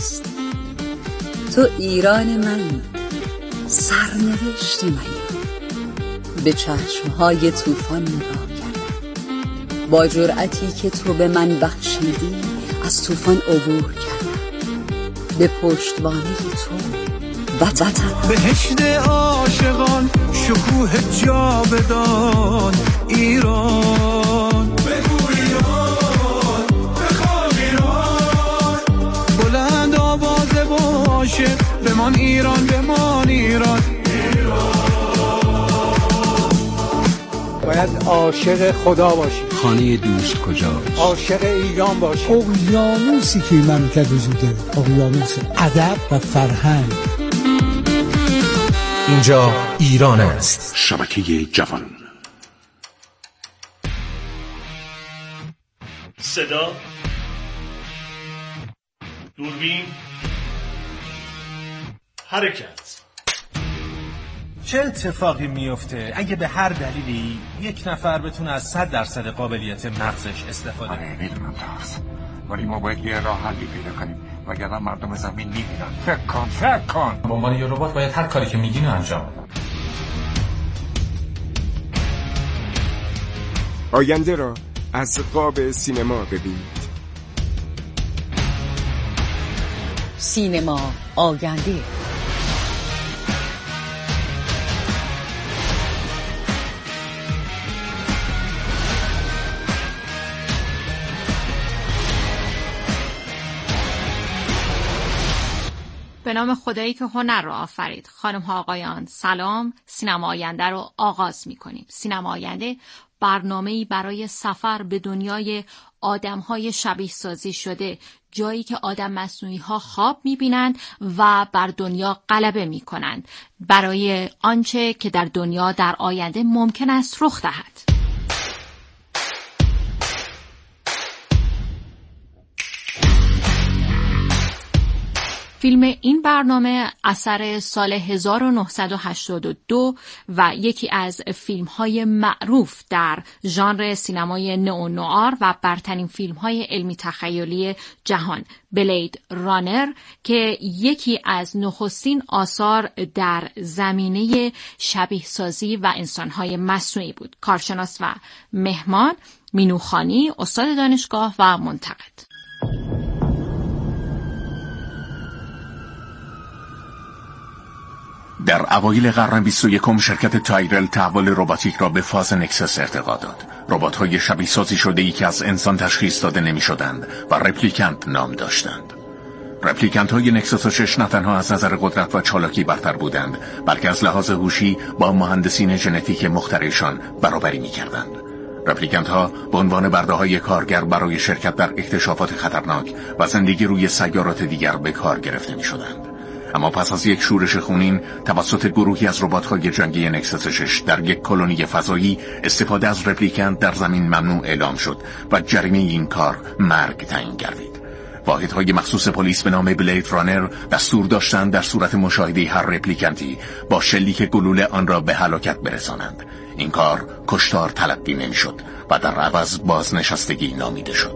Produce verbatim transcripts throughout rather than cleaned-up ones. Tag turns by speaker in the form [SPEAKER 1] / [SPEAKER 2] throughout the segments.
[SPEAKER 1] است. تو ایران من، سرنوشت منی. به چشمهای طوفان نگاه کردم، با جرأتی که تو به من بخشیدی از طوفان عبور کردم. به پشتوانه تو وطن،
[SPEAKER 2] بهشت عاشقان، شکوه جاودان ایران. بگو ایران، بخوام ایران، بلند آوازه باشه، بمان ایران، بمان ایران.
[SPEAKER 3] باید عاشق خدا باشی.
[SPEAKER 4] خانه دوست کجاست؟
[SPEAKER 3] عاشق ایران باشی.
[SPEAKER 5] اقیانوسی که این مملکت وجود داره، اقیانوس ادب و فرهنگ.
[SPEAKER 6] اینجا ایران است.
[SPEAKER 7] شبکه جوان.
[SPEAKER 8] صدا، دوربین، حرکت.
[SPEAKER 6] چه اتفاقی میفته اگه به هر دلیلی یک نفر بتونه از صد درصد قابلیت مغزش استفاده کنه؟
[SPEAKER 9] آره میدونم ترس، ولی ما باید یه راه حلی پیدا کنیم وگرنه مردم زمین میمیرن. فکر کن فکر کن.
[SPEAKER 6] با عنوان یه ربات باید هر کاری که میگین رو انجام بدم.
[SPEAKER 10] آینده را از قاب سینما ببینید.
[SPEAKER 1] سینما آینده.
[SPEAKER 11] به نام خدایی که هنر را آفرید. خانم ها آقایان سلام. سینما آینده رو آغاز می کنیم. سینما آینده برنامه‌ای برای سفر به دنیای آدم‌های شبیه سازی شده، جایی که آدم مصنوعی ها خواب می بینند و بر دنیا غلبه می کنند برای آنچه که در دنیا در آینده ممکن است رخ دهد. فیلم این برنامه اثر سال هزار و نهصد و هشتاد و دو و یکی از فیلم‌های معروف در ژانر سینمای نئونوآر و برترین فیلم‌های علمی تخیلی جهان، بلید رانر، که یکی از نخستین آثار در زمینه شبیه سازی و انسان‌های مصنوعی بود. کارشناس و مهمان مینو خانی، استاد دانشگاه و منتقد.
[SPEAKER 7] در اوایل قرن بیست و یکم شرکت تایرل تحول رباتیک را به فاز نکسس ارتقا داد. ربات‌های شبیه سازی شده‌ای که از انسان تشخیص داده نمی‌شدند و رپلیکانت نام داشتند. رپلیکانت‌های نکسس شش نه تنها از نظر قدرت و چالاکی برتر بودند، بلکه از لحاظ هوشی با مهندسین ژنتیک مخترعشان برابری می‌کردند. رپلیکانت‌ها به عنوان برده‌های کارگر برای شرکت در اکتشافات خطرناک و زندگی روی سیارات دیگر به کار گرفته می‌شدند. اما پس از یک شورش خونین توسط گروهی از ربات‌های جنگی نکسس شش در یک کلونی فضایی، استفاده از رپلیکانت در زمین ممنوع اعلام شد و جریمه این کار مرگ تعیین گردید. واحدهای مخصوص پلیس به نام بلید رانر دستور داشتند در صورت مشاهده هر رپلیکانتی با شلیک گلوله آن را به هلاکت برسانند. این کار کشتار تلقی نمی‌شد و در عوض بازنشستگی نامیده شد.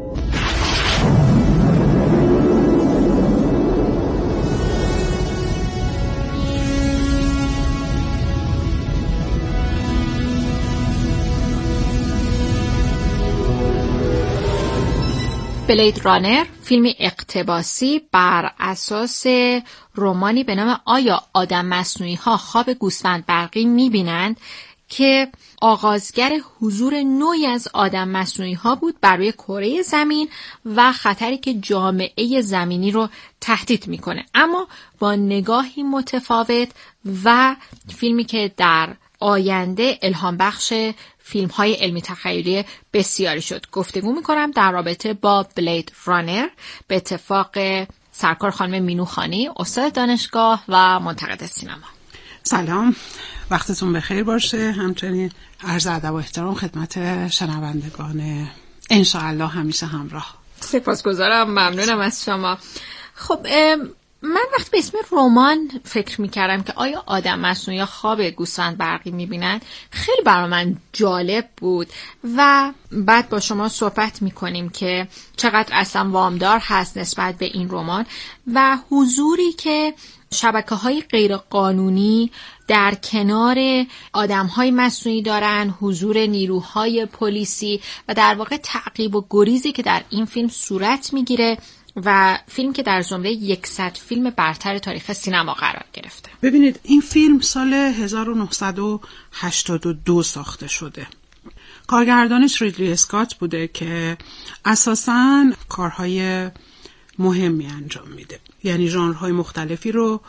[SPEAKER 11] بلید رانر فیلمی اقتباسی بر اساس رمانی به نام آیا آدم مصنوعی ها خواب گوسفند برقی میبینند که آغازگر حضور نوعی از آدم مصنوعی ها بود بر روی کره زمین و خطری که جامعه زمینی رو تهدید میکنه، اما با نگاهی متفاوت و فیلمی که در آینده الهام بخش فیلم های علمی تخیلی بسیاری شد. گفتگو میکنم در رابطه با بلید رانر به اتفاق سرکار خانم مینو خانی، استاد دانشگاه و منتقد سینما.
[SPEAKER 12] سلام، وقتتون بخیر باشه. همچنین عرض ادب و احترام خدمت شنوندگان انشاءالله همیشه همراه.
[SPEAKER 11] سپاسگزارم، ممنونم از شما. خب من وقتی به اسم رمان فکر میکردم که آیا آدم مصنوعی خواب گوسفند برقی میبینن، خیلی برای من جالب بود و بعد با شما صحبت میکنیم که چقدر اصلا وامدار هست نسبت به این رمان و حضوری که شبکه‌های غیر قانونی در کنار آدم‌های مصنوعی دارن، حضور نیروهای پلیسی و در واقع تعقیب و گریزی که در این فیلم صورت میگیره و فیلم که در زمره صد فیلم برتر تاریخ سینما قرار گرفته.
[SPEAKER 12] ببینید این فیلم سال هزار و نهصد و هشتاد و دو ساخته شده. کارگردانش ریدلی اسکات بوده که اساساً کارهای مهمی انجام میده، یعنی ژانرهای مختلفی رو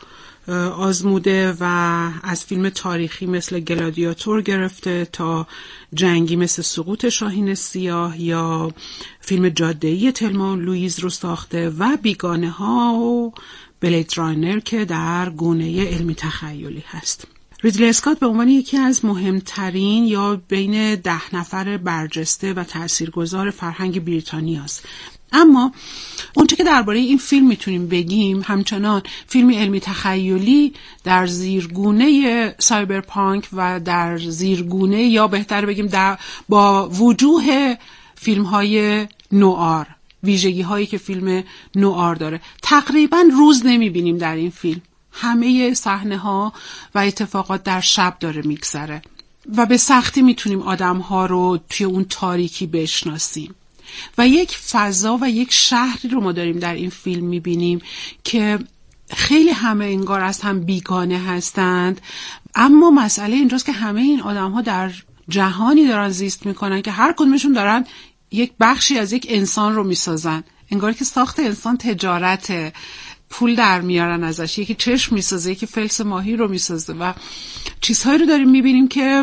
[SPEAKER 12] آزموده و از فیلم تاریخی مثل گلادیاتور گرفته تا جنگی مثل سقوط شاهین سیاه یا فیلم جاده‌ای تلما و لوئیز رو ساخته و بیگانه ها و بلید رانر که در گونه علمی تخیلی هست. ریدلی اسکات به عنوان یکی از مهمترین یا بین ده نفر برجسته و تاثیرگذار فرهنگ بریتانیا است. اما اونچه که درباره این فیلم میتونیم بگیم همچنان فیلم علمی تخیلی در زیرگونه سایبرپانک و در زیرگونه یا بهتر بگیم در با وجوه فیلم‌های نوآر، ویژگی هایی که فیلم نوآر داره. تقریبا روز نمیبینیم در این فیلم، همه صحنه ها و اتفاقات در شب داره میگذره و به سختی میتونیم آدم ها رو توی اون تاریکی بشناسیم و یک فضا و یک شهری رو ما داریم در این فیلم میبینیم که خیلی همه انگار از هم بیگانه هستند، اما مسئله اینجاست که همه این آدم ها در جهانی دارن زیست میکنن که هر کدومشون دارن یک بخشی از یک انسان رو میسازن، انگار که ساخت انسان تجارت، پول در میارن ازش، یکی چشم میسازه، یکی فلس ماهی رو میسازه و چیزهایی رو داریم میبینیم که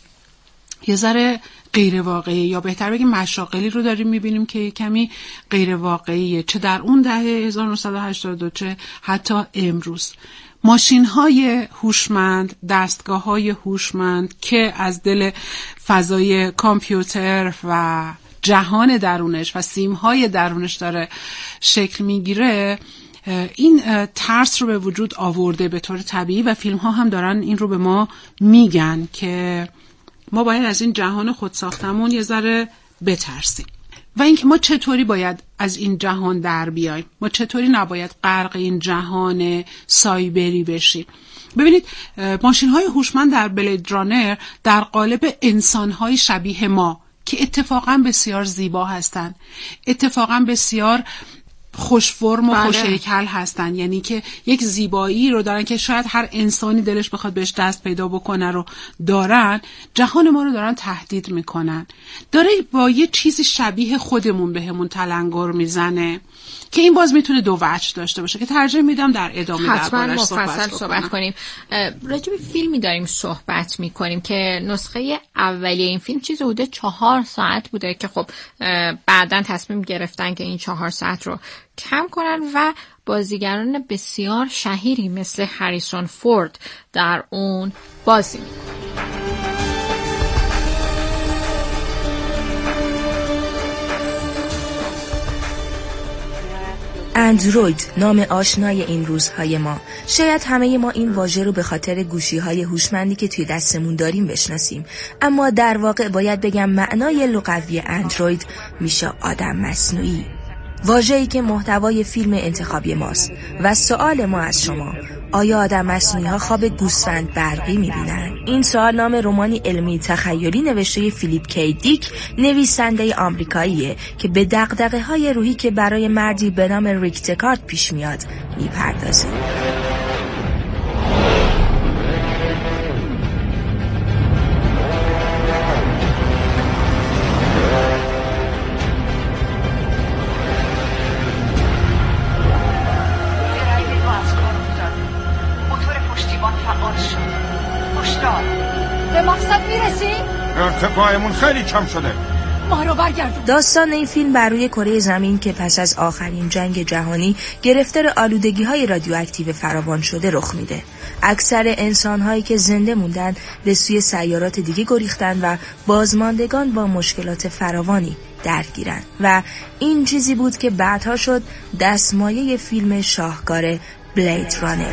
[SPEAKER 12] یه ذره غیر واقعی یا بهتر بگیم مشاغلی رو داریم میبینیم که کمی غیر واقعیه، چه در اون دهه هزار و نهصد و هشتاد و دو چه حتی امروز. ماشین‌های هوشمند، دستگاه‌های هوشمند که از دل فضای کامپیوتر و جهان درونش و سیم‌های درونش داره شکل میگیره، این ترس رو به وجود آورده به طور طبیعی و فیلم‌ها هم دارن این رو به ما میگن که ما باید از این جهان خودساختمون یه ذره بترسیم و اینکه ما چطوری باید از این جهان در بیایم، ما چطوری نباید غرق این جهان سایبری بشیم. ببینید ماشین‌های هوشمند در بلید رانر در قالب انسان‌های شبیه ما که اتفاقا بسیار زیبا هستند، اتفاقا بسیار خوش فرم و
[SPEAKER 11] بله.
[SPEAKER 12] خوش هیکل هستن، یعنی که یک زیبایی رو دارن که شاید هر انسانی دلش بخواد بهش دست پیدا بکنه رو دارن. جهان ما رو دارن تهدید میکنن، داره با یه چیزی شبیه خودمون بهمون تلنگر میزنه که این باز میتونه دو وجه داشته باشه که ترجمه میدم در ادامه دربارش صحبت,
[SPEAKER 11] صحبت, صحبت کنیم. راجع به فیلمی داریم صحبت میکنیم که نسخه اولیه این فیلم چیز حدود چهار ساعت بوده که خب بعداً تصمیم گرفتن که این چهار ساعت رو کم کنن و بازیگران بسیار شهیری مثل هریسون فورد در اون بازی میکنن.
[SPEAKER 13] اندروید، نام آشنای این روزهای ما. شاید همه ما این واژه رو به خاطر گوشی‌های هوشمندی که توی دستمون داریم بشناسیم، اما در واقع باید بگم معنای لغوی اندروید میشه آدم مصنوعی، واژه‌ای که محتوای فیلم انتخابی ماست. و سوال ما از شما، آیا آدم مصنوعی‌ها خواب گوسفند برقی می‌بینن؟ این سوال نام رمانی علمی تخیلی نوشته فیلیپ کی دیک، نویسنده آمریکاییه که به دغدغه‌های روحی که برای مردی به نام ریک دکارت پیش میاد میپردازه.
[SPEAKER 9] ارتفاعمون خیلی کم شده.
[SPEAKER 13] ما رو برگردون. داستان این فیلم بر روی کره زمین که پس از آخرین جنگ جهانی گرفتار آلودگی‌های رادیواکتیو فراوان شده رخ میده. اکثر انسان‌هایی که زنده موندن به سوی سیارات دیگه گریختن و بازماندگان با مشکلات فراوانی درگیرن و این چیزی بود که بعدها شد دستمایه فیلم شاهکار بلید رانر.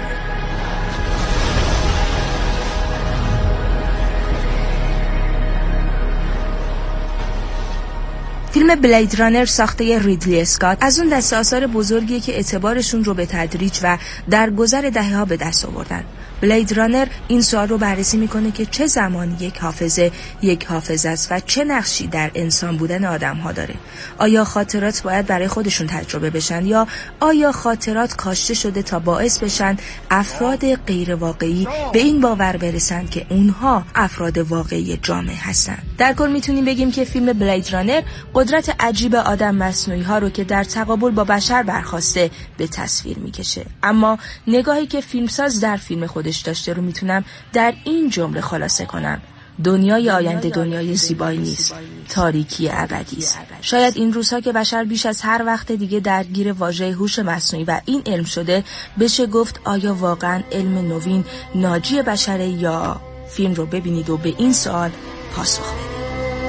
[SPEAKER 13] فیلم بلید رانر ساخته ریدلی اسکات از اون دسته آثار بزرگیه که اعتبارشون رو به تدریج و در گذر دهه‌ها به دست آوردن. بلید رانر این سوال رو بررسی میکنه که چه زمانی یک حافظه یک حافظه است و چه نقشی در انسان بودن آدم‌ها داره. آیا خاطرات باید برای خودشون تجربه بشن یا آیا خاطرات کاشته شده تا باعث بشن افراد غیر واقعی به این باور برسن که اونها افراد واقعی جامعه هستن؟ در کل میتونیم بگیم که فیلم بلید رانر قدرت عجیب آدم مصنوعی ها رو که در تقابل با بشر برخواسته به تصویر میکشه. اما نگاهی که فیلمساز در فیلم خودش داشته رو میتونم در این جمله خلاصه کنم: دنیای آینده دنیای زیبایی نیست، تاریکی ابدی است. شاید این روزها که بشر بیش از هر وقت دیگه درگیر واژه هوش مصنوعی و این علم شده، بشه گفت آیا واقعا علم نوین ناجی بشره یا؟ فیلم رو ببینید و به این سوال پاسخ بدید.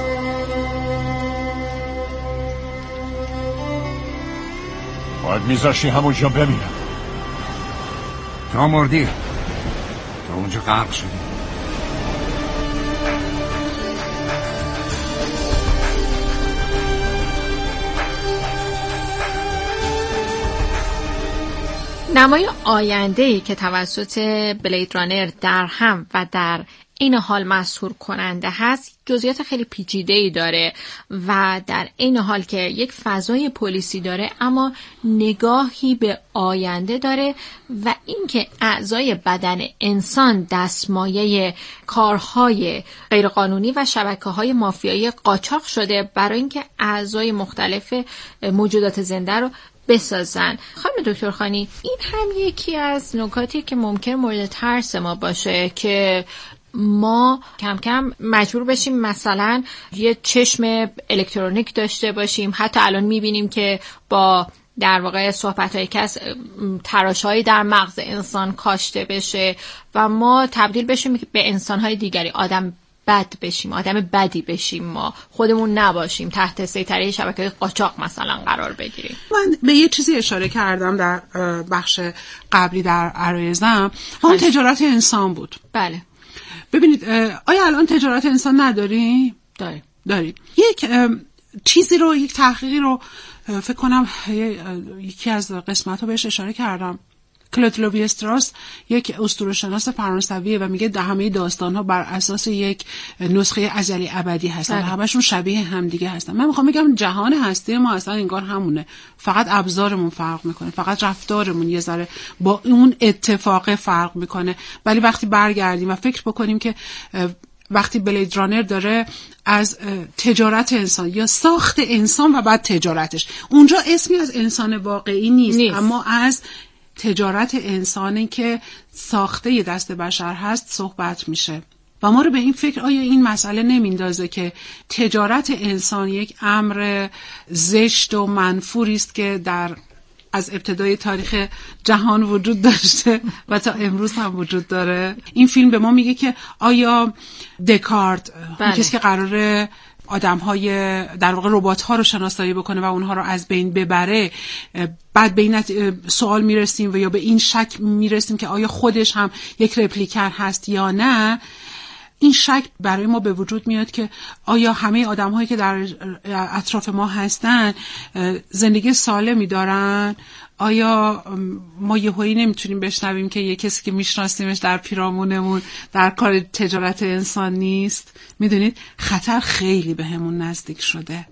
[SPEAKER 9] باید میذاشی همونجا بمیرم. تو مردی، تو اونجا غرق شدی.
[SPEAKER 11] نمای آینده‌ای که توسط بلید رانر در هم و در این حال مسحور کننده هست، جزئیات خیلی پیچیده‌ای داره و در این حال که یک فضای پلیسی داره اما نگاهی به آینده داره و اینکه اعضای بدن انسان دستمایه کارهای غیرقانونی و شبکه‌های مافیایی قاچاق شده برای اینکه اعضای مختلف موجودات زنده رو بسازن. خانم دکتر خانی، این هم یکی از نکاتی که ممکن مورد ترس ما باشه که ما کم کم مجبور بشیم مثلا یه چشم الکترونیک داشته باشیم. حتی الان میبینیم که با در واقع صحبت‌هایی که از تراش‌هایی در مغز انسان کاشته بشه و ما تبدیل بشیم به انسان‌های دیگری، آدم بد بشیم، آدم بدی بشیم، ما خودمون نباشیم، تحت سیطره شبکه‌های قاچاق مثلا قرار بگیریم.
[SPEAKER 12] من به یه چیزی اشاره کردم در بخش قبلی در عرایزم، اون تجارت انسان بود.
[SPEAKER 11] بله.
[SPEAKER 12] ببینید آیا الان تجارت انسان نداریم؟
[SPEAKER 11] داریم.
[SPEAKER 12] داریم. یک چیزی رو، یک تحقیقی رو فکر کنم یکی از قسمت‌ها بهش اشاره کردم. کلود لوی استراس یک اسطوره‌شناس فرانسویه و میگه همه داستان‌ها بر اساس یک نسخه ازلی ابدی هستن و همشون شبیه هم دیگه هستن. من میخوام بگم جهان هستی ما اصلا انگار همونه، فقط ابزارمون فرق میکنه، فقط رفتارمون یه ذره با اون اتفاق فرق میکنه. ولی وقتی برگردیم و فکر بکنیم که وقتی بلید رانر داره از تجارت انسان یا ساخت انسان و بعد تجارتش، اونجا اسمی از انسان واقعی نیست, نیست. اما از تجارت انسانی که ساخته ی دست بشر هست صحبت میشه و ما رو به این فکر آیا این مسئله نمیندازه که تجارت انسان یک امر زشت و منفوری است که در از ابتدای تاریخ جهان وجود داشته و تا امروز هم وجود داره. این فیلم به ما میگه که آیا دکارت، بله. کسی که قراره آدم‌های در واقع ربات‌ها رو شناسایی بکنه و اونها رو از بین ببره، بعد به این سوال میرسیم و یا به این شک میرسیم که آیا خودش هم یک رپلیکر هست یا نه. این شک برای ما به وجود میاد که آیا همه آدم‌هایی که در اطراف ما هستن زندگی سالمی دارن؟ آیا ما یهویی نمیتونیم بشنویم که یه کسی که میشناسیمش در پیرامونمون در کار تجارت انسان نیست؟ میدونید خطر خیلی به همون نزدیک شده.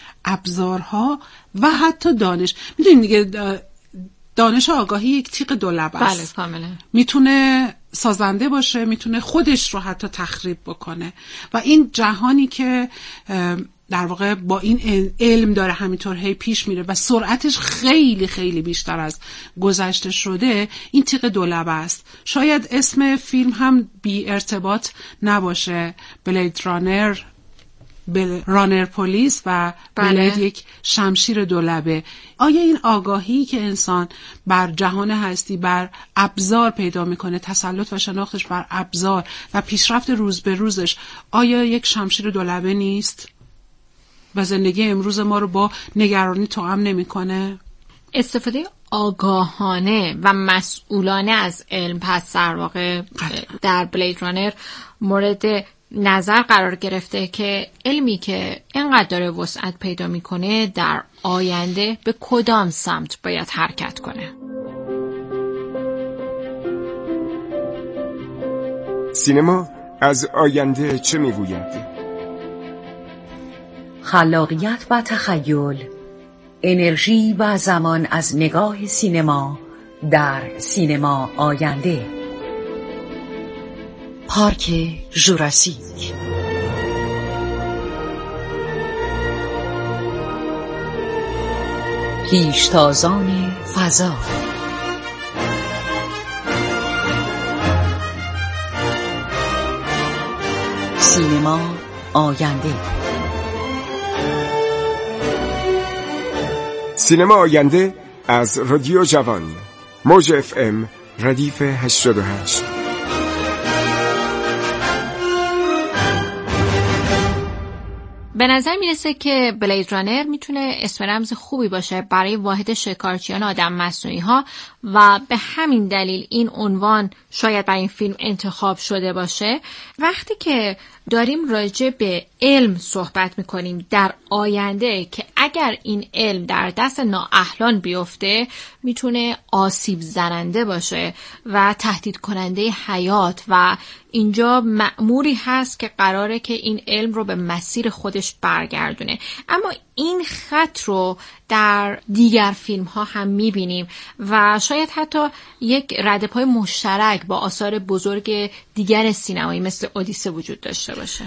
[SPEAKER 12] ابزارها و حتی دانش، میدونید دیگه دانش آگاهی یک تیغ دولبه است.
[SPEAKER 11] بله کاملا.
[SPEAKER 12] میتونه سازنده باشه، میتونه خودش رو حتی تخریب بکنه و این جهانی که در واقع با این علم داره همینطور هی پیش میره و سرعتش خیلی خیلی بیشتر از گذشته شده، این تیغ دولبه است. شاید اسم فیلم هم بی ارتباط نباشه، بلید رانر، بل... رانر پلیس و بلید بله. یک شمشیر دولبه. آیا این آگاهی که انسان بر جهان هستی، بر ابزار پیدا میکنه، تسلط و شناختش بر ابزار و پیشرفت روز به روزش، آیا یک شمشیر دولبه نیست و زندگی امروز ما رو با نگرانی توأم نمیکنه؟
[SPEAKER 11] استفاده آگاهانه و مسئولانه از علم پس در واقع در بلید رانر مورد نظر قرار گرفته که علمی که اینقدر داره وسعت پیدا میکنه در آینده به کدام سمت باید حرکت کنه.
[SPEAKER 10] سینما از آینده چه میگوید؟
[SPEAKER 1] خلاقیت و تخیل، انرژی و زمان از نگاه سینما در سینما آینده. پارک ژوراسیک. پیشتازان فضا. سینما آینده.
[SPEAKER 10] سینما آینده از رادیو جوان، موج اف ام ردیف هشتاد و هشت.
[SPEAKER 11] به نظر میرسه که بلید رانر میتونه اسم رمز خوبی باشه برای واحد شکارچیان آدم مصنوعی ها و به همین دلیل این عنوان شاید برای این فیلم انتخاب شده باشه. وقتی که داریم راجع به علم صحبت میکنیم در آینده که اگر این علم در دست نااهلان بیفته میتونه آسیب زننده باشه و تهدید کننده حیات و اینجا مأموری هست که قراره که این علم رو به مسیر خودش برگردونه. اما این خط رو در دیگر فیلم ها هم میبینیم و شاید حتی یک ردپای مشترک با آثار بزرگ دیگر سینمایی مثل اودیسه وجود داشته باشه.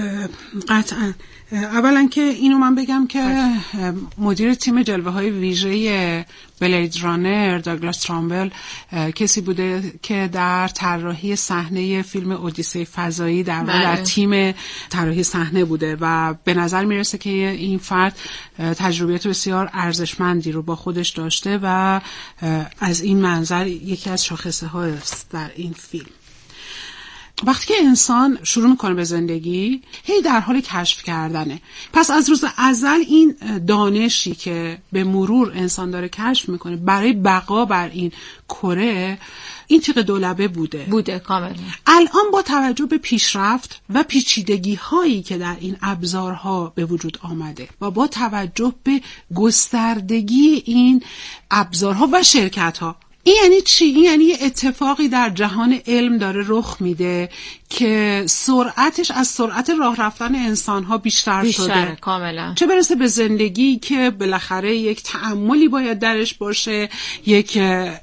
[SPEAKER 12] قطعا. اولا که اینو من بگم که مدیر تیم جلوه های ویژه بلید رانر داگلاس ترامبل کسی بوده که در طراحی صحنه فیلم اودیسه فضایی در در تیم طراحی صحنه بوده و به نظر میرسه که این فرد تجربیات بسیار ارزشمندی رو با خودش داشته و از این منظر یکی از شاخصه هاست در این فیلم. وقتی که انسان شروع میکنه به زندگی هی در حال کشف کردنه. پس از روز ازل این دانشی که به مرور انسان داره کشف میکنه برای بقا بر این کره این تیغ دولبه بوده
[SPEAKER 11] بوده کاملا.
[SPEAKER 12] الان با توجه به پیشرفت و پیچیدگی هایی که در این ابزارها به وجود آمده و با توجه به گستردگی این ابزارها و شرکت ها، این یعنی چی؟ این یعنی یه اتفاقی در جهان علم داره رخ میده که سرعتش از سرعت راه رفتن انسان‌ها بیشتر, بیشتر شده
[SPEAKER 11] کاملا.
[SPEAKER 12] چه برسه به زندگی که بالاخره یک تأملی باید درش باشه، یک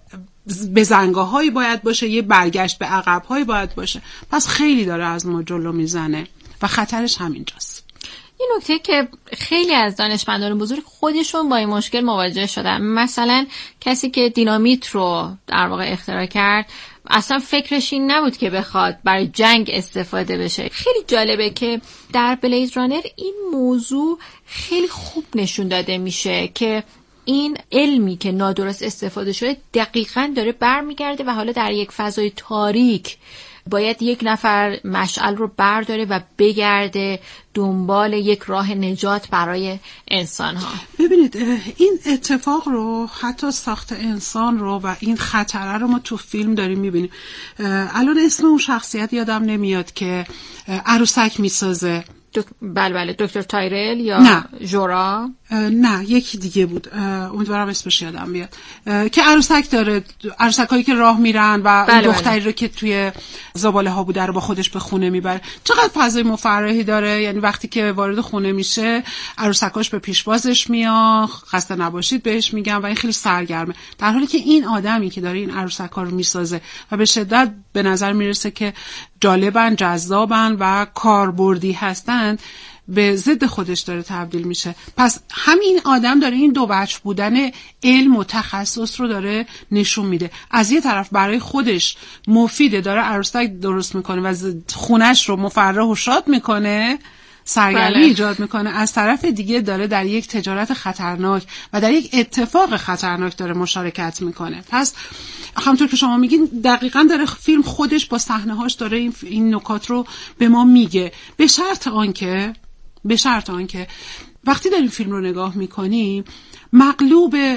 [SPEAKER 12] بزنگاهایی باید باشه، یه برگشت به عقب‌هایی باید باشه. پس خیلی داره از ما جلو میزنه و خطرش همینجاست.
[SPEAKER 11] این نکته که خیلی از دانشمندان بزرگ خودشون با این مشکل مواجه شدن. مثلا کسی که دینامیت رو در واقع اختراع کرد اصلا فکرش این نبود که بخواد برای جنگ استفاده بشه. خیلی جالبه که در بلید رانر این موضوع خیلی خوب نشون داده میشه که این علمی که نادرست استفاده شده دقیقاً داره برمیگرده و حالا در یک فضای تاریک باید یک نفر مشعل رو برداره و بگرده دنبال یک راه نجات برای انسان ها.
[SPEAKER 12] ببینید این اتفاق رو حتی ساخت انسان رو و این خطره رو ما تو فیلم داریم میبینیم. الان اسم اون شخصیت یادم نمیاد که عروسک میسازه.
[SPEAKER 11] دک... بله بله دکتر تایرل یا
[SPEAKER 12] نه.
[SPEAKER 11] جورا
[SPEAKER 12] نه یکی دیگه بود، امیدوارم اسمش یادم بیاد، که عروسک داره، عروسکایی که راه میرن و بله اون دختری بله. رو که توی زباله ها بوده رو با خودش به خونه میبره. چقدر فضای مفرحی داره. یعنی وقتی که وارد خونه میشه عروسکاش به پیشوازش میان، خسته نباشید بهش میگن و این خیلی سرگرمه، در حالی که این آدمی که داره این عروسکا رو میسازه و به شدت به نظر میرسه که جالبن، جذابن و کاربردی هستن، به ضد خودش داره تبدیل میشه. پس همین آدم داره این دو وجه بودن علم و تخصص رو داره نشون میده. از یه طرف برای خودش مفیده، داره عروسک درست میکنه و خونش رو مفرح و شاد میکنه، سرگرمی بله. ایجاد میکنه. از طرف دیگه داره در یک تجارت خطرناک و در یک اتفاق خطرناک داره مشارکت میکنه. پس همونطور که شما میگین دقیقاً داره فیلم خودش با صحنه‌هاش داره این, این نکات رو به ما میگه، به شرط آنکه به شرط آنکه وقتی داریم فیلم رو نگاه میکنیم مغلوب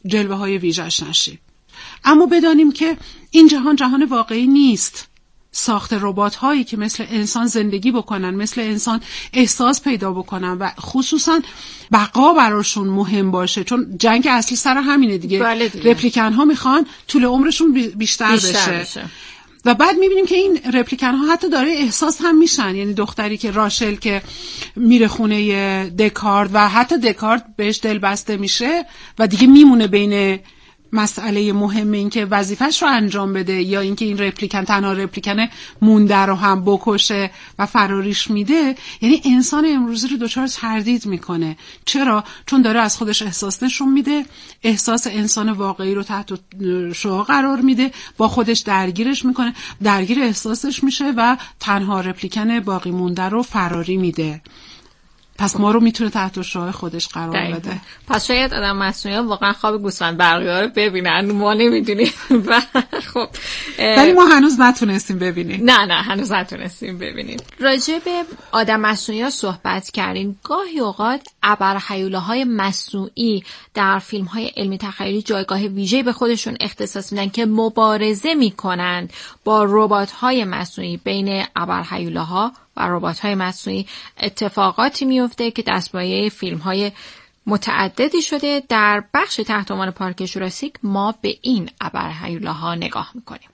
[SPEAKER 12] جلوه های ویژه‌اش نشیم. اما بدانیم که این جهان جهان واقعی نیست. ساخت ربات هایی که مثل انسان زندگی بکنن، مثل انسان احساس پیدا بکنن و خصوصا بقا براشون مهم باشه، چون جنگ اصلی سر همینه دیگه,
[SPEAKER 11] بله دیگه.
[SPEAKER 12] رپلیکن ها میخوان طول عمرشون بیشتر, بیشتر بشه. بشه و بعد میبینیم که این رپلیکن ها حتی داره احساس هم میشن. یعنی دختری که راشل که میره خونه دکارت و حتی دکارت بهش دل بسته میشه و دیگه میمونه بین مسئله مهم این که وظیفش رو انجام بده یا اینکه این رپلیکن تنها رپلیکن مونده رو هم بکشه و فراریش میده. یعنی انسان امروزی رو دچار تردید میکنه. چرا؟ چون داره از خودش احساس نشون میده، احساس انسان واقعی رو تحت شعاع قرار میده، با خودش درگیرش میکنه، درگیر احساسش میشه و تنها رپلیکن باقی مونده رو فراری میده. پس ما رو میتونه تحت شعاع خودش قرار دقیقا. بده.
[SPEAKER 11] پس شاید آدم مصنوعی واقعا خواب گوسفند برقی ها رو ببینن، ما نمیدونیم. خب
[SPEAKER 12] ولی ما هنوز نتونستیم ببینیم.
[SPEAKER 11] نه نه هنوز نتونستیم ببینیم. راجع به آدم مصنوعی ها صحبت کردیم. گاهی اوقات ابرهیولاهای مصنوعی در فیلم های علمی تخیلی جایگاه ویژه‌ای به خودشون اختصاص میدن که مبارزه میکنن با ربات های مصنوعی. بین ابرهیولاها و ربات‌های مصنوعی اتفاقاتی میفته که دستمایه فیلم‌های متعددی شده. در بخش تحت عنوان پارک ژوراسیک ما به این ابرهیولاها نگاه میکنیم.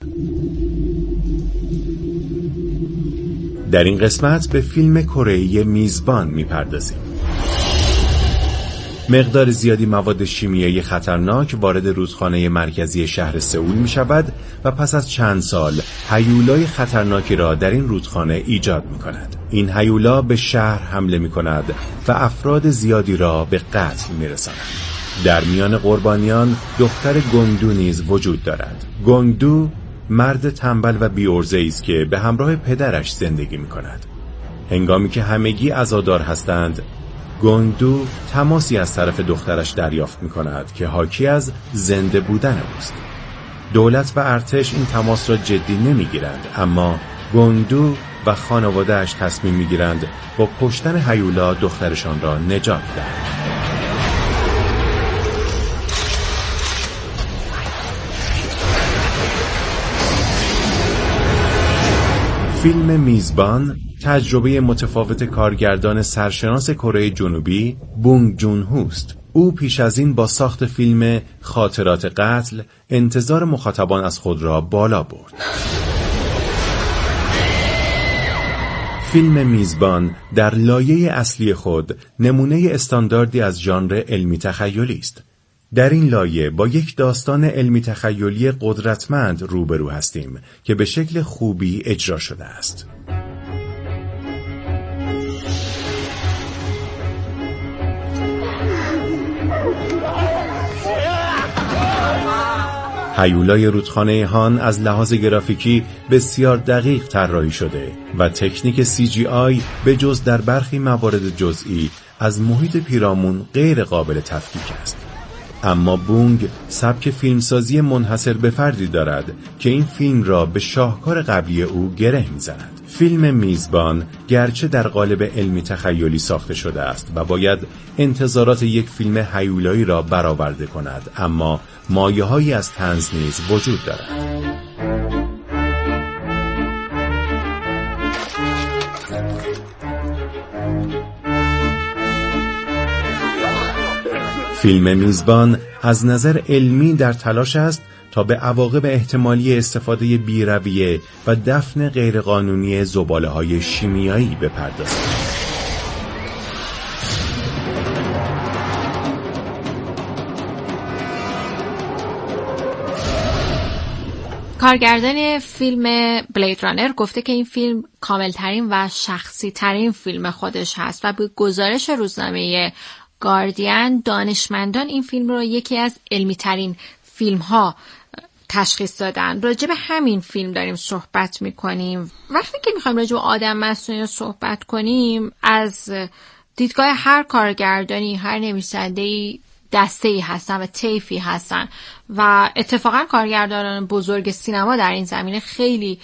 [SPEAKER 14] در این قسمت به فیلم کره‌ای میزبان میپردازیم. مقدار زیادی مواد شیمیایی خطرناک وارد رودخانه مرکزی شهر سئول می شود و پس از چند سال هیولای خطرناکی را در این رودخانه ایجاد می کند. این هیولا به شهر حمله می کند و افراد زیادی را به قتل می رساند. در میان قربانیان دختر گونگدو نیز وجود دارد. گونگدو مرد تنبل و بی‌عرضه‌ای است که به همراه پدرش زندگی می کند. هنگامی که همگی عزادار هستند، گونگدو تماسی از طرف دخترش دریافت می کند که حاکی از زنده بودن اوست. دولت و ارتش این تماس را جدی نمی گیرند، اما گونگدو و خانواده‌اش تصمیم می گیرند با کشتن هیولا دخترشان را نجات دهند. فیلم میزبان تجربه متفاوت کارگردان سرشناس کره جنوبی بونگ جون هوست. او پیش از این با ساخت فیلم خاطرات قتل انتظار مخاطبان از خود را بالا برد. فیلم میزبان در لایه اصلی خود نمونه استانداردی از ژانر علمی تخیلی است. در این لایه با یک داستان علمی تخیلی قدرتمند روبرو هستیم که به شکل خوبی اجرا شده است. هیولای رودخانه هان از لحاظ گرافیکی بسیار دقیق طراحی شده و تکنیک سی جی آی به جز در برخی موارد جزئی از محیط پیرامون غیر قابل تفکیک است. اما بونگ سبک فیلمسازی منحصر به فردی دارد که این فیلم را به شاهکار قبلی او گره می‌زند. فیلم میزبان گرچه در قالب علمی تخیلی ساخته شده است و باید انتظارات یک فیلم هیولایی را برآورده کند، اما مایه‌هایی از طنز نیز وجود دارد. فیلم میزبان از نظر علمی در تلاش است تا به عواقب احتمالی استفاده بی‌رویه و دفن غیرقانونی زباله‌های شیمیایی بپردازد.
[SPEAKER 11] کارگردان فیلم بلید رانر گفته که این فیلم کاملترین و شخصی ترین فیلم خودش هست و به گزارش روزنامه گاردین دانشمندان این فیلم رو یکی از علمی ترین فیلم ها تشخیص دادن. راجع به همین فیلم داریم صحبت میکنیم. وقتی که میخوایم راجع به آدم مصنوعی صحبت کنیم، از دیدگاه هر کارگردانی، هر نویسنده‌ای دسته‌ای هستن و طیفی هستن و اتفاقا کارگردانان بزرگ سینما در این زمینه خیلی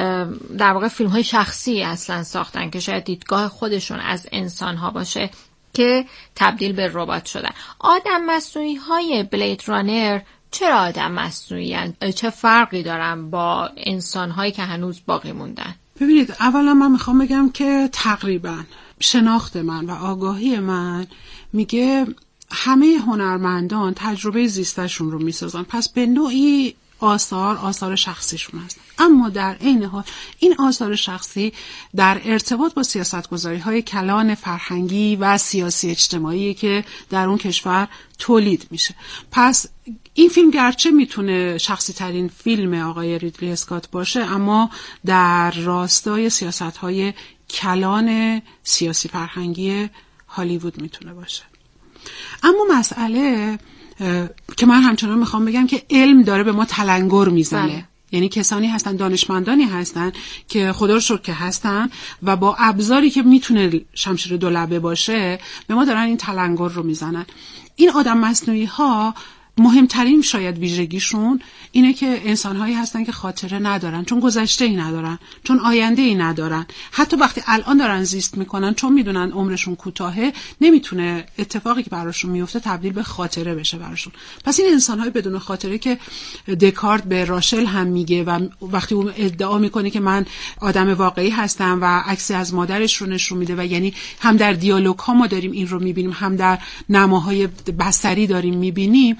[SPEAKER 11] در واقع فیلم‌های شخصی اصلا ساختن که شاید دیدگاه خودشون از انسان‌ها باشه که تبدیل به ربات شدن. آدم مصنوعی های بلید رانر چرا آدم مصنوعی هستند؟ چه فرقی دارن با انسان هایی که هنوز باقی موندن؟
[SPEAKER 12] ببینید، اولا من میخوام بگم که تقریبا شناخت من و آگاهی من میگه همه هنرمندان تجربه زیستشون رو میسازن، پس به نوعی آثار آثار شخصیشون هست. اما در عین حال این آثار شخصی در ارتباط با سیاستگذاری های کلان فرهنگی و سیاسی اجتماعی که در اون کشور تولید میشه. پس این فیلم گرچه میتونه شخصی ترین فیلم آقای ریدلی اسکات باشه، اما در راستای سیاست های کلان سیاسی فرهنگی هالیوود میتونه باشه. اما مسئله که من همچنان میخوام بگم که علم داره به ما تلنگر میزنه. بله. یعنی کسانی هستن، دانشمندانی هستن که خدا رو شکر که هستن و با ابزاری که میتونه شمشیر دو لبه باشه به ما دارن این تلنگر رو میزنن. این آدم مصنوعی ها مهمترین شاید ویژگیشون اینه که انسان‌هایی هستن که خاطره ندارن، چون گذشته‌ای ندارن، چون آینده‌ای ندارن. حتی وقتی الان دارن زیست میکنن، چون میدونن عمرشون کوتاهه، نمیتونه اتفاقی که براشون میفته تبدیل به خاطره بشه براشون. پس این انسان‌های بدون خاطره که دکارت به راشل هم میگه و وقتی اون ادعا میکنه که من آدم واقعی هستم و عکسی از مادرش رو نشون میده و یعنی هم در دیالوگ ها ما داریم این رو میبینیم، هم در نماهای بصری داریم میبینیم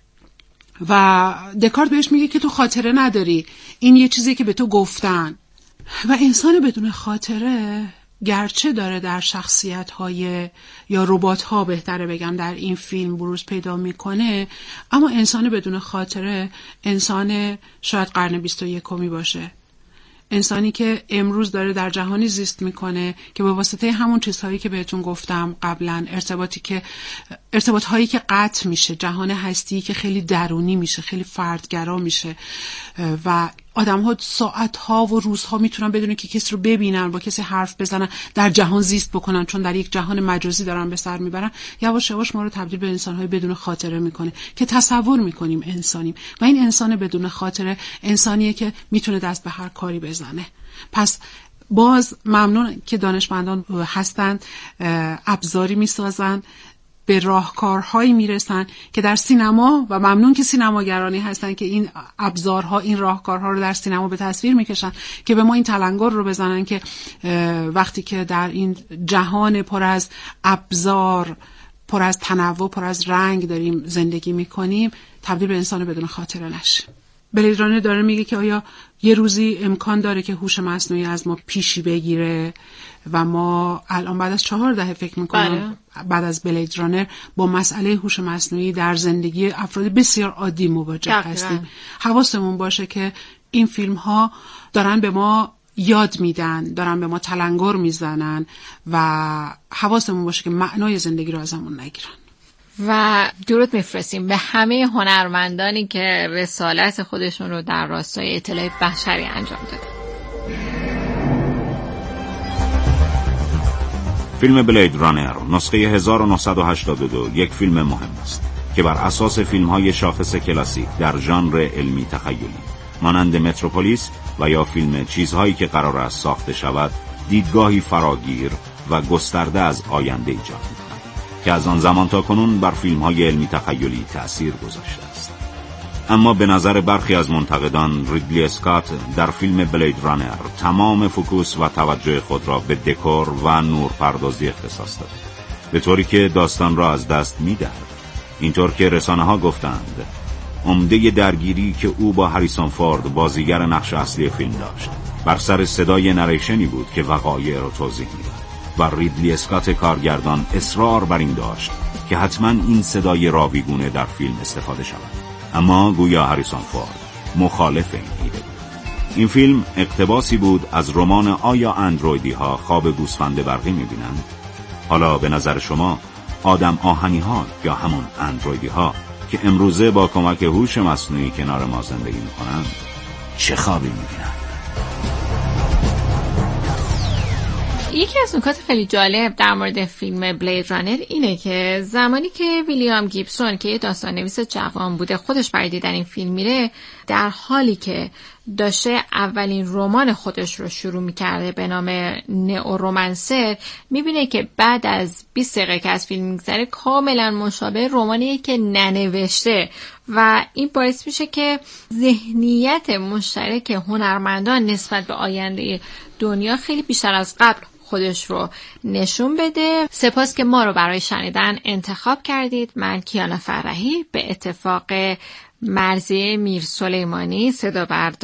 [SPEAKER 12] و دکارت بهش میگه که تو خاطره نداری، این یه چیزی که به تو گفتن. و انسان بدون خاطره گرچه داره در شخصیت‌های یا ربات‌ها بهتره بگم در این فیلم بروز پیدا میکنه، اما انسان بدون خاطره انسان شاید قرن بیست و یکمی باشه، انسانی که امروز داره در جهانی زیست میکنه که به واسطه همون چیزهایی که بهتون گفتم قبلا، ارتباطی که ارتباط هایی که قطع میشه، جهان هستی که خیلی درونی میشه، خیلی فردگرا میشه و آدم ها ساعت ها و روزها میتونن بدون که کسی رو ببینن، با کسی حرف بزنن، در جهان زیست بکنن، چون در یک جهان مجازی دارن به سر میبرن. یواش یواش ما رو تبدیل به انسان های بدون خاطره میکنه که تصور میکنیم انسانیم و این انسان بدون خاطره انسانیه که میتونه دست به هر کاری بزنه. پس باز ممنون که دانشمندان هستند، ابزاری میسازن، به راهکارهایی میرسن که در سینما، و ممنون که سینماگرانی هستن که این ابزارها، این راهکارها رو در سینما به تصویر میکشن که به ما این تلنگر رو بزنن که وقتی که در این جهان پر از ابزار، پر از تنوع، پر از رنگ داریم زندگی میکنیم، تبدیل به انسان بدون خاطره نشیم. بلید رانر داره میگه که آیا یه روزی امکان داره که هوش مصنوعی از ما پیشی بگیره و ما الان بعد از چهار دهه فکر میکنم بعد از بلید رانر با مسئله هوش مصنوعی در زندگی افراد بسیار عادی مواجه هستیم. حواسمون باشه که این فیلم ها دارن به ما یاد میدن، دارن به ما تلنگر میزنن و حواسمون باشه که معنای زندگی رو ازمون نگیرن.
[SPEAKER 11] و درود میفرستیم به همه هنرمندانی که رسالت خودشون رو در راستای اطلاع بشری انجام دادن.
[SPEAKER 15] فیلم بلید رانر نسخه هزار و نهصد و هشتاد و دو یک فیلم مهم است که بر اساس فیلم‌های شاخص کلاسیک در ژانر علمی تخیلی مانند متروپولیس و یا فیلم چیزهایی که قرار است ساخته شود دیدگاهی فراگیر و گسترده از آینده ایجاد می‌کند که از آن زمان تا کنون بر فیلم‌های علمی تخیلی تأثیر گذاشته است. اما به نظر برخی از منتقدان ریدلی اسکات در فیلم بلید رانر تمام فوکوس و توجه خود را به دکور و نورپردازی اختصاص داد، به طوری که داستان را از دست می‌دهد. اینطور که رسانه‌ها گفتند عمده درگیری که او با هریسون فورد بازیگر نقش اصلی فیلم داشت بر سر صدای نریشنی بود که وقایع را توضیح می‌داد و ریدلی اسکات کارگردان اصرار بر این داشت که حتما این صدای راویگونه در فیلم استفاده شود، اما گویا هریسون فورد مخالف این ایده بود. این فیلم اقتباسی بود از رمان آیا اندرویدی ها خواب گوسفند برقی می‌بینند؟ حالا به نظر شما آدم آهنی ها یا همون اندرویدی ها که امروزه با کمک هوش مصنوعی کنار ما زندگی می‌کنند چه خوابی می‌بینند؟
[SPEAKER 11] یکی از نکات خیلی جالب در مورد فیلم بلید رانر اینه که زمانی که ویلیام گیبسون که یه داستان نویس جوان بوده خودش برای دیدن این فیلم میره، در حالی که داشته اولین رمان خودش رو شروع می‌کرده به نام نئورومنسر، می‌بینه که بعد از بیست دقیقه که از فیلم می‌گذره کاملا مشابه رمانیه که ننوشته و این باعث میشه که ذهنیت مشترک هنرمندان نسبت به آینده دنیا خیلی بیشتر از قبل خودش رو نشون بده. سپاس که ما رو برای شنیدن انتخاب کردید. من کیانا فرحی به اتفاق مرضیه میر سلیمانی صدا بردار